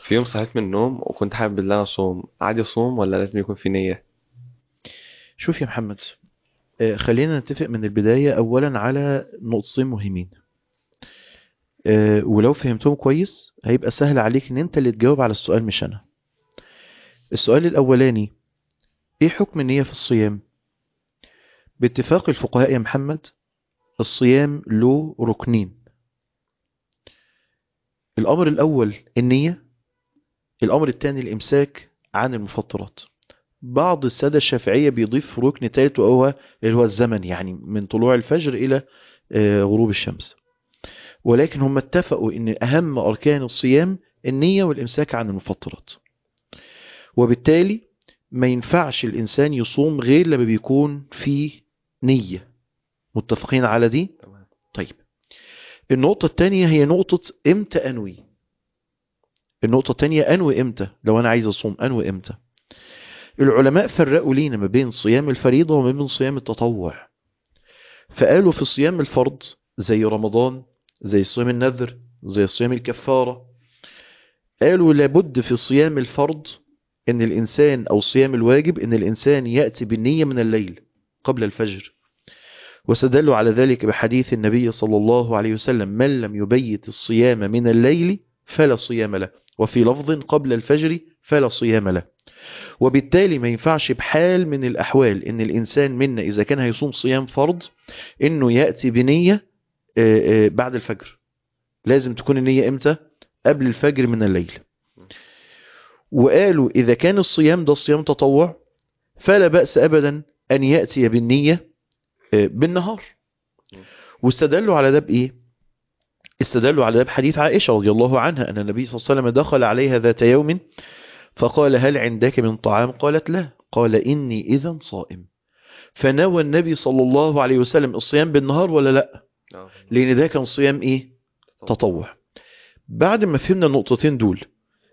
في يوم صحيت من النوم وكنت حابب ان انا اصوم، عادي اصوم ولا لازم يكون في نية؟ شوف يا محمد، خلينا نتفق من البداية أولا على نقطتين مهمين. ولو فهمتهم كويس هيبقى سهل عليك إن أنت اللي تجاوب على السؤال مش أنا. السؤال الأولاني: إيه حكم النية في الصيام؟ باتفاق الفقهاء يا محمد، الصيام له ركنين. الأمر الأول النية، الأمر الثاني الإمساك عن المفطرات. بعض السادة الشافعية بيضيف ركن ثالث وهو اللي هو الزمن، يعني من طلوع الفجر إلى غروب الشمس. ولكن هم اتفقوا ان اهم اركان الصيام النية والامساك عن المفطرات، وبالتالي ما ينفعش الانسان يصوم غير لما بيكون فيه نية. متفقين على دي؟ تمام. طيب، النقطة التانية هي نقطة امتى انوي. النقطة التانية انوي امتى، لو انا عايز اصوم انوي امتى. العلماء فرقوا لينا ما بين صيام الفريضة وما بين صيام التطوع. فقالوا في صيام الفرض زي رمضان، زي صيام النذر، زي صيام الكفارة، قالوا لابد في صيام الفرض ان الانسان او صيام الواجب ان الانسان يأتي بالنية من الليل قبل الفجر. واستدلوا على ذلك بحديث النبي صلى الله عليه وسلم: من لم يبيت الصيام من الليل فلا صيام له، وفي لفظ قبل الفجر فلا صيام له. وبالتالي ما ينفعش بحال من الاحوال ان الانسان منا اذا كان هيصوم صيام فرض انه يأتي بنية بعد الفجر. لازم تكون النية امتى؟ قبل الفجر من الليل. وقالوا إذا كان الصيام ده صيام تطوع فلا بأس أبدا أن يأتي بالنية بالنهار. واستدلوا على ده بإيه؟ استدلوا على ده بحديث عائشة رضي الله عنها أن النبي صلى الله عليه وسلم دخل عليها ذات يوم فقال: هل عندك من طعام؟ قالت: لا. قال: إني إذا صائم. فنوى النبي صلى الله عليه وسلم الصيام بالنهار ولا لا؟ اه. لأن ده كان صيام إيه؟ تطوع. تطوع. بعد ما فهمنا النقطتين دول،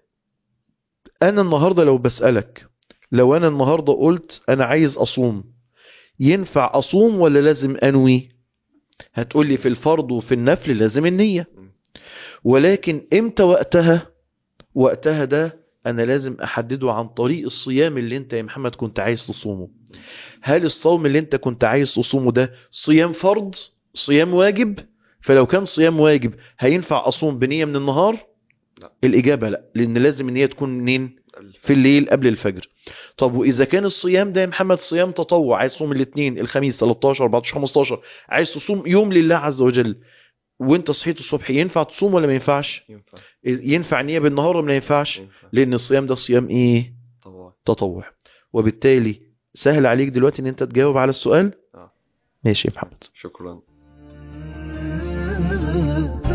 أنا النهاردة لو بسألك، لو أنا النهاردة قلت أنا عايز أصوم، ينفع أصوم ولا لازم أنوي؟ هتقول لي في الفرض وفي النفل لازم النية. مم. ولكن امتى وقتها؟ وقتها ده أنا لازم أحدده عن طريق الصيام اللي انت يا محمد كنت عايز تصومه. هل الصوم اللي انت كنت عايز تصومه ده صيام فرض، صيام واجب؟ فلو كان صيام واجب هينفع أصوم بنية من النهار؟ لا. الإجابة لا، لأن لازم النية تكون منين؟ في الفجر. الليل قبل الفجر. طب وإذا كان الصيام ده يا محمد صيام تطوع، عايز تصوم الاثنين الخميس 13 14 15، عايز تصوم يوم لله عز وجل، وانت صحيت الصبح، ينفع تصوم ولا ما ينفعش؟ ينفع. ينفع نية بالنهار ولا ما ينفعش؟ ينفع. لأن الصيام ده صيام ايه؟ طبعا. تطوع. وبالتالي سهل عليك دلوقتي ان انت تجاوب على السؤال. اه. ماشي يا تمام. محمد. شكرا.